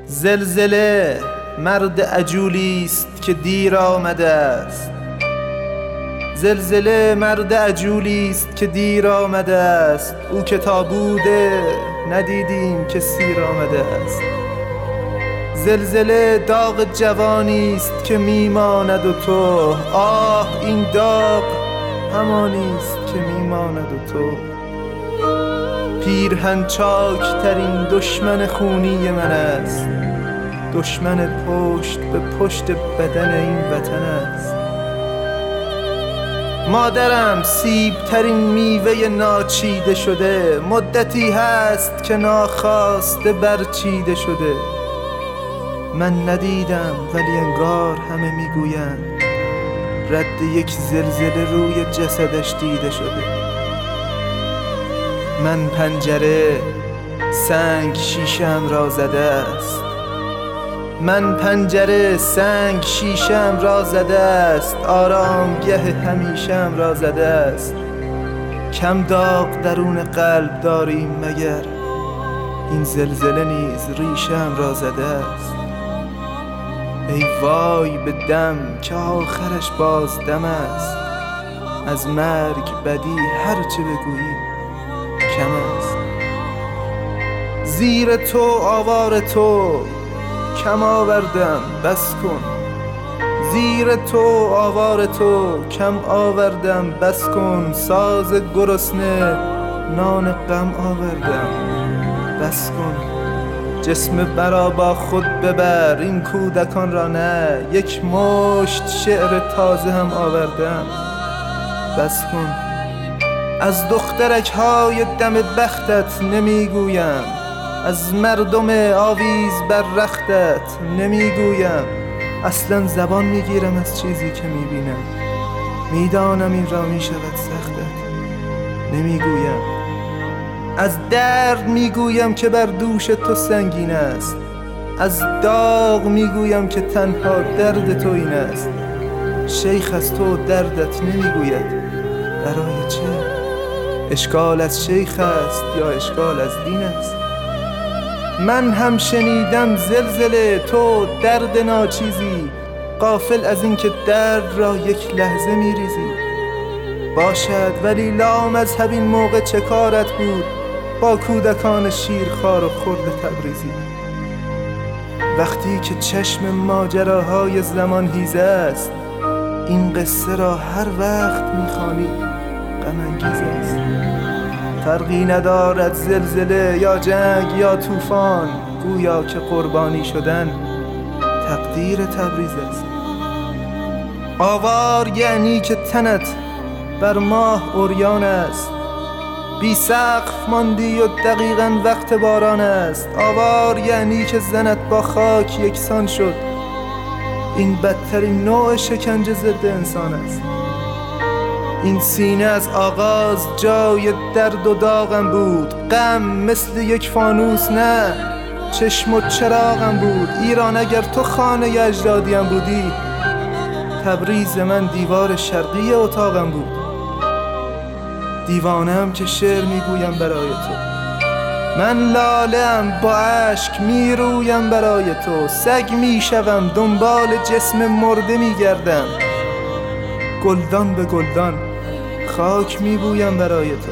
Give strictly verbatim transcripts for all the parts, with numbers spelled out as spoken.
زلزله مرد عجولی است که دیر آمده است. زلزله مرد عجولی است که دیر آمده است. او که تا بوده ندیدیم که سیر آمده است. زلزله داغ جوانی است که میماند و تو، آه این داغ همانی است که میماند و تو. پیرهن چاک ترین دشمن خونی من است. دشمن پشت به پشت بدن این وطن است. مادرم سیب ترین میوه ناچیده شده، مدتی هست که ناخواسته برچیده شده. من ندیدم ولی انگار همه میگویند رد یک زلزله روی جسدش دیده شده. من پنجره سنگ شیشم را زده است. من پنجره سنگ شیشم را زده است. آرامگه همیشم را زده است. کم داغ درون قلب داریم مگر این زلزله نیز ریشم را زده است. ای وای به دم که آخرش باز دم است. از مرگ بدی هرچه بگویی کم است. زیر تو آوار تو کم آوردم بس کن. زیر تو آوار تو کم آوردم بس کن. ساز گرسنه نان غم آوردم بس کن. جسم برا با خود ببر این کودکان را نه. یک مشت شعر تازه هم آوردم بس کن. از دخترک های دم بختت نمیگویم، از مردم آویز بر رختت نمیگویم. اصلا زبان میگیرم از چیزی که میبینم. میدانم این را میشود سختت نمیگویم. از درد میگویم که بر دوش تو سنگین است. از داغ میگویم که تنها درد تو این است. شیخ از تو دردت نمیگوید برای چه؟ اشکال از شیخ است یا اشکال از دین است؟ من هم شنیدم زلزله تو درد ناچیزی، غافل از این که درد را یک لحظه میریزی. باشد ولی لامذهب این موقع چه کارت بود با کودکان شیرخوار و خرد تبریزی؟ وقتی که چشم ماجراهای زمان هیزه است، این قصه را هر وقت میخوانی غم انگیز است. فرقی ندارد زلزله یا جنگ یا طوفان، گویا که قربانی شدن تقدیر تبریز است. آوار یعنی که تنت بر ماه عریان است. بی سقف ماندی و دقیقاً وقت باران است. آوار یعنی که زنت با خاک یکسان شد. این بدترین نوع شکنجه ضد انسان است. این سینه از آغاز جای درد و داغم بود. غم مثل یک فانوس نه چشم و چراغم بود. ایران اگر تو خانه اجدادیم بودی، تبریز من دیوار شرقی اتاقم بود. دیوانم که شعر میگویم برای تو. من لاله‌ام با اشک میرویم برای تو. سگ میشوم دنبال جسم مرده میگردم. گلدان به گلدان خاک میبویم برای تو.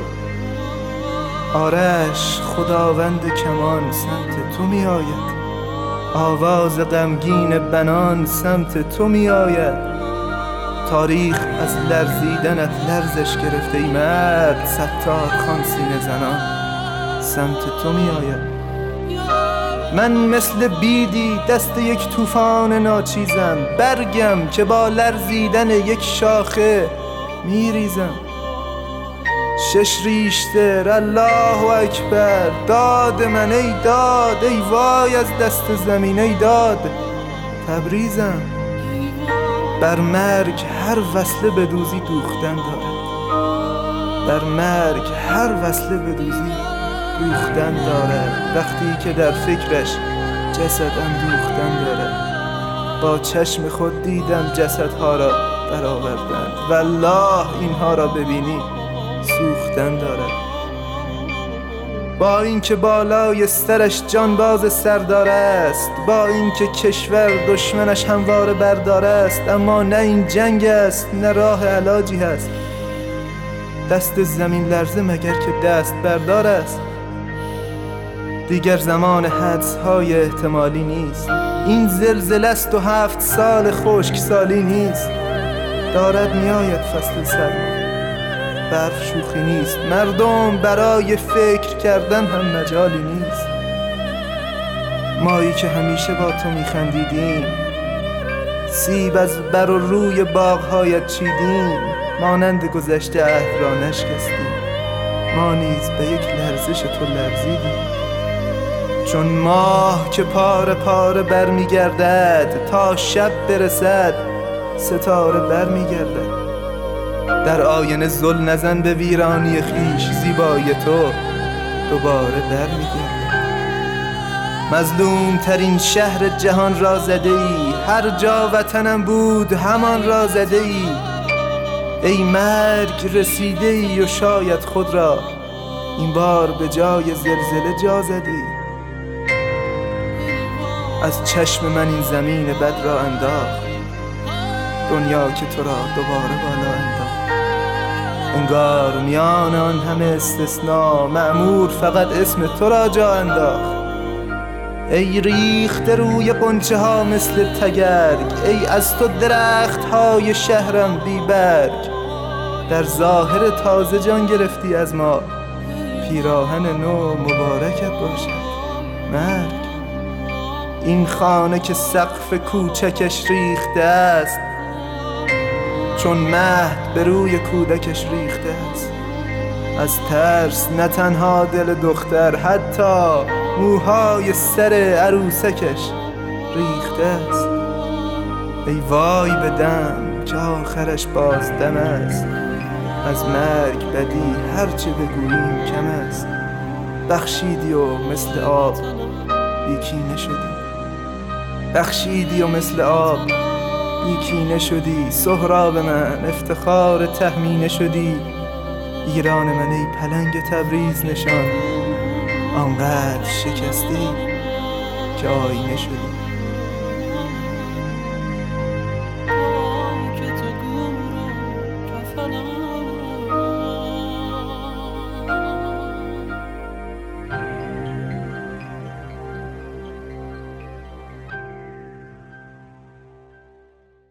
آرش خداوند کمان سمت تو میآید. آواز غمگین بنان سمت تو میآید. تاریخ از لرزیدنت لرزش گرفته ای مرد. ستار خان سینه زنان سمت تو میآید. من مثل بیدی دست یک طوفان ناچیزم. برگم که با لرزیدن یک شاخه میریزم. شش ریشتر الله اکبر. داد من ای داد، ای وای از دست زمین ای داد. تبریزم. بر مرگ هر وصله به دوزی دوختن دارد. بر مرگ هر وصله به دوزی دوختن دارد. وقتی که در فکرش جسد اندوختن دارد. با چشم خود دیدم جسدها را برآوردن. والله اینها را ببینی سوختن دارد. با اینکه بالای سرش جانباز سردار است، با اینکه کشور دشمنش همواره بردار است، اما نه این جنگ است نه راه علاجی هست. دست زمین لرزه مگر که دست بردار است. دیگر زمان حدس‌های احتمالی نیست. این زلزله است و هفت سال خشک سالی نیست. دارد میآید فصل سرما، برف شوخی نیست. مردم برای فکر کردن هم مجالی نیست. مایی که همیشه با تو میخندیدیم، سیب از بر و روی باغ‌هایت چیدیم، مانند گذشته عهد را نشکستیم. ما نیز به یک لرزش تو لرزیدیم. چون ماه که پاره پاره برمیگردد، تا شب برسد ستاره برمیگردد. در آینه زل نزن به ویرانی خویش، زیبایی تو دوباره برمیگردد. مظلوم ترین شهر جهان را زده ای، هر جا وطنم بود همان را زده ای. ای مرگ رسیده ای و شاید خود را این بار به جای زلزله جا زده ای. از چشم من این زمین بد را انداخت، دنیا که تو را دوباره بالا انداخت. انگار میان آن همه استثناء مأمور فقط اسم تو را جا انداخت. ای ریخته روی قنچه ها مثل تگرگ، ای از تو درخت های شهرم بی برگ. در ظاهر تازه جان گرفتی از ما، پیراهن نو مبارکت باشد مرگ. این خانه که سقف کوچکش ریخته است، چون مهد به روی کودکش ریخته است. از ترس نه تنها دل دختر، حتی موهای سر عروسکش ریخته است. ای وای به دم که آخرش باز دم است، از مرگ بدی هرچه بگوییم کم است. بخشیدی و مثل آب بیکینه شدی، بخشیدی و مثل آب بیکینه شدی. سهراب من افتخار تهمینه شدی. ایران من ای پلنگ تبریز نشان، آنقدر شکستی که آینه شدی.